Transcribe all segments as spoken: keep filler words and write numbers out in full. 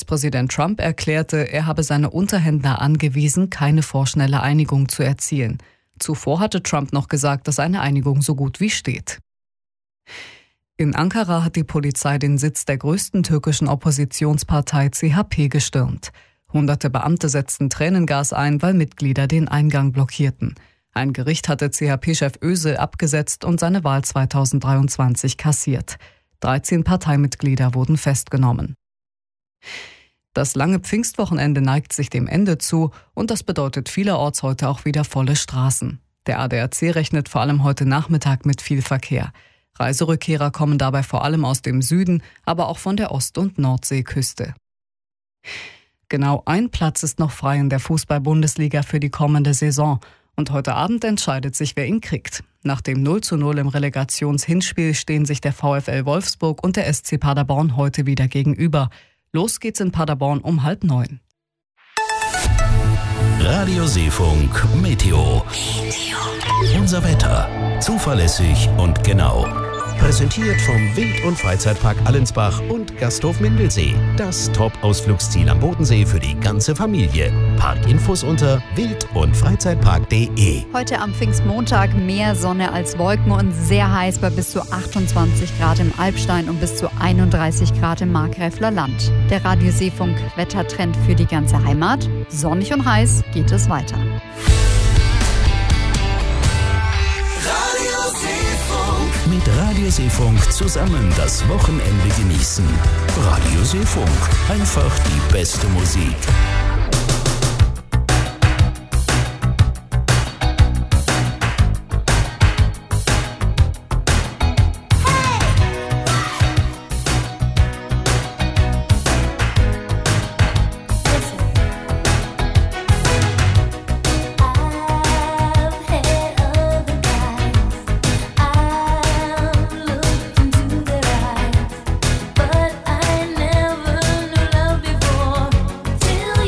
U S-Präsident Trump erklärte, er habe seine Unterhändler angewiesen, keine vorschnelle Einigung zu erzielen. Zuvor hatte Trump noch gesagt, dass eine Einigung so gut wie steht. In Ankara hat die Polizei den Sitz der größten türkischen Oppositionspartei C H P gestürmt. Hunderte Beamte setzten Tränengas ein, weil Mitglieder den Eingang blockierten. Ein Gericht hatte C H P-Chef Özil abgesetzt und seine Wahl zweitausenddreiundzwanzig kassiert. dreizehn Parteimitglieder wurden festgenommen. Das lange Pfingstwochenende neigt sich dem Ende zu und das bedeutet vielerorts heute auch wieder volle Straßen. Der A D A C rechnet vor allem heute Nachmittag mit viel Verkehr. Reiserückkehrer kommen dabei vor allem aus dem Süden, aber auch von der Ost- und Nordseeküste. Genau ein Platz ist noch frei in der Fußball-Bundesliga für die kommende Saison. Und heute Abend entscheidet sich, wer ihn kriegt. Nach dem null zu null im Relegationshinspiel stehen sich der VfL Wolfsburg und der S C Paderborn heute wieder gegenüber. Los geht's in Paderborn um halb neun. Radio Seefunk Meteo. Unser Wetter. Zuverlässig und genau. Präsentiert vom Wild- und Freizeitpark Allensbach und Gasthof Mindelsee. Das Top-Ausflugsziel am Bodensee für die ganze Familie. Parkinfos unter wild- und freizeitpark punkt de. Heute am Pfingstmontag mehr Sonne als Wolken und sehr heiß bei bis zu achtundzwanzig Grad im Alpstein und bis zu einunddreißig Grad im Markgräfler Land. Der Radio Seefunk Wettertrend für die ganze Heimat. Sonnig und heiß geht es weiter. Mit Radio Seefunk zusammen das Wochenende genießen. Radio Seefunk. Einfach die beste Musik. Till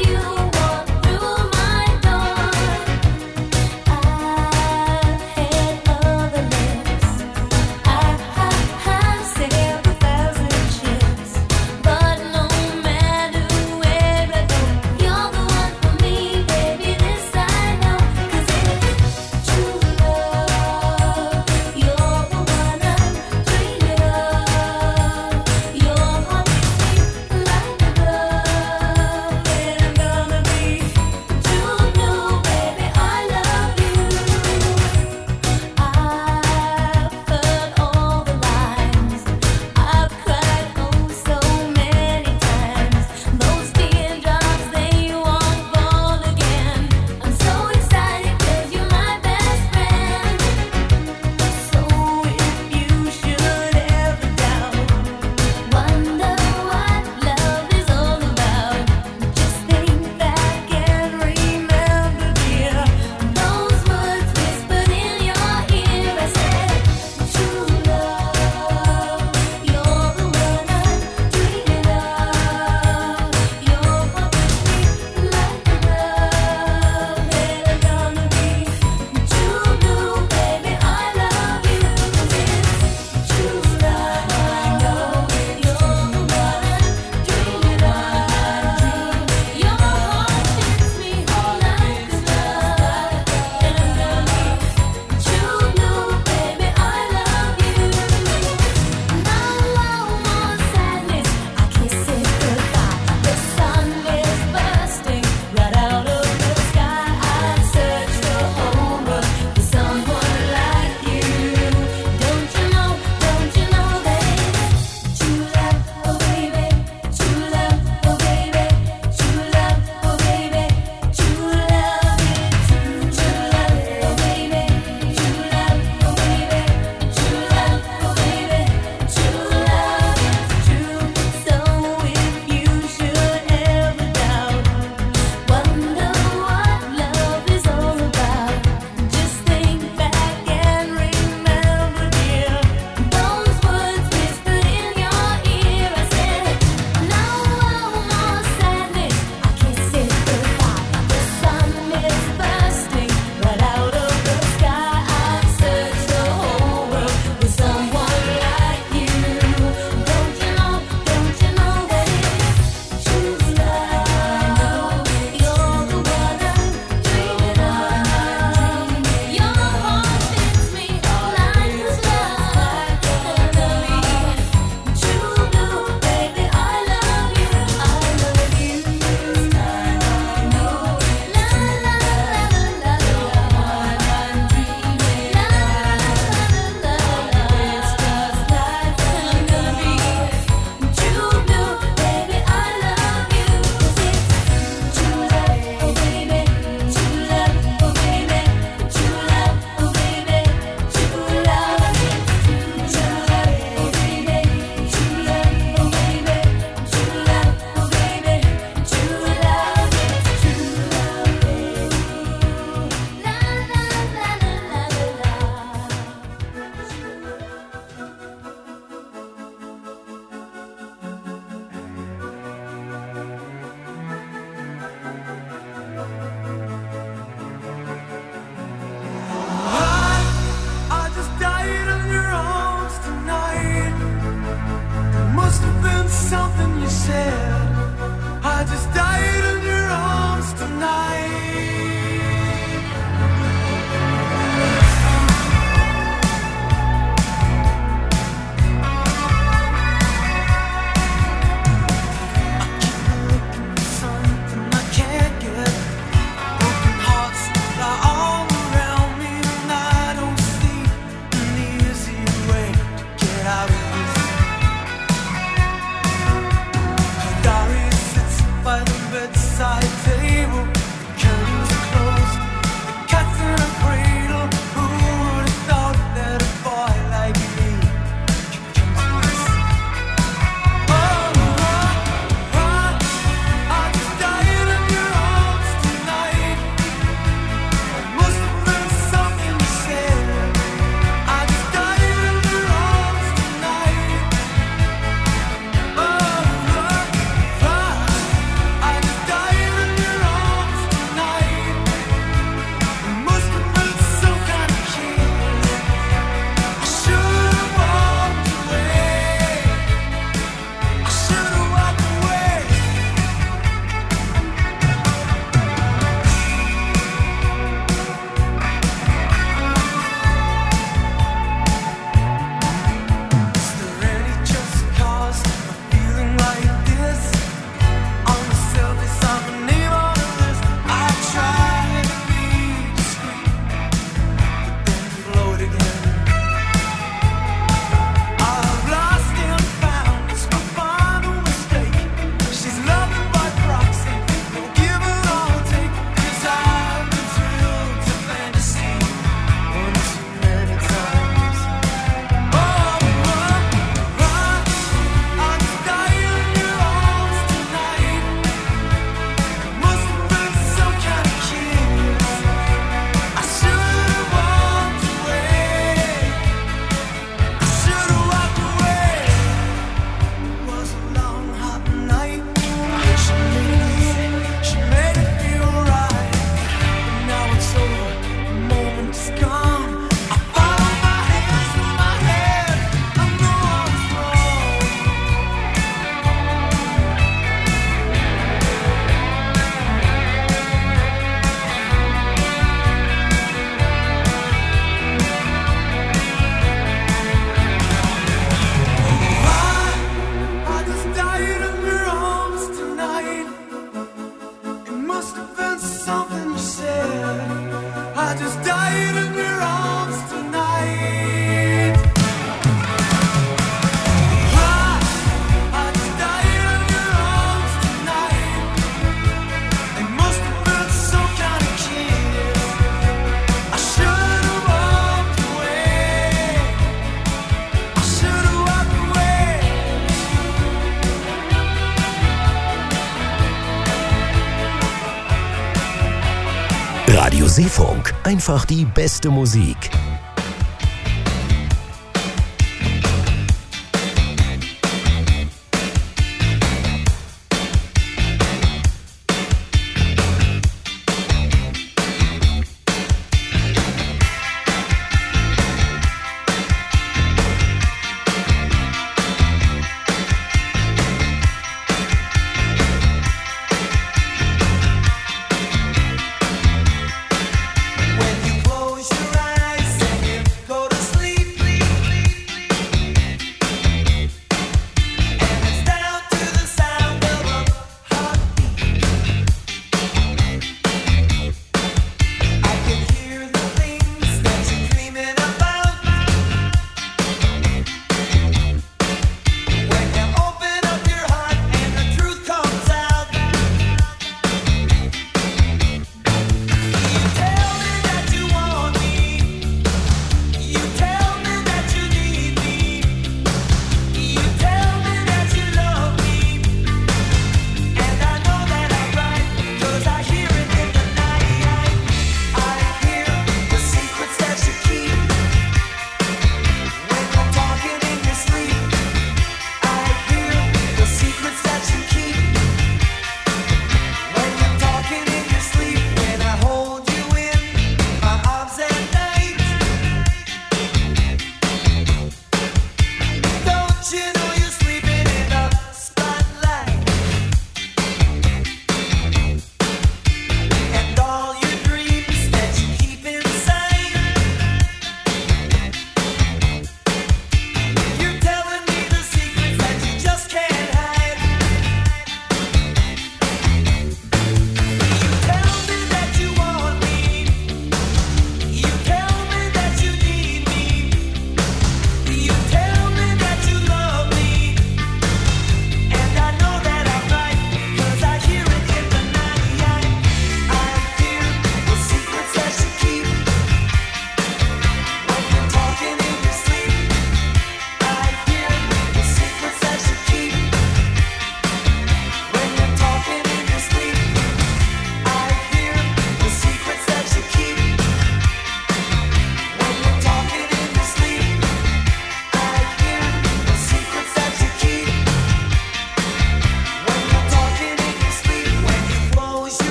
Radio Seefunk, einfach die beste Musik.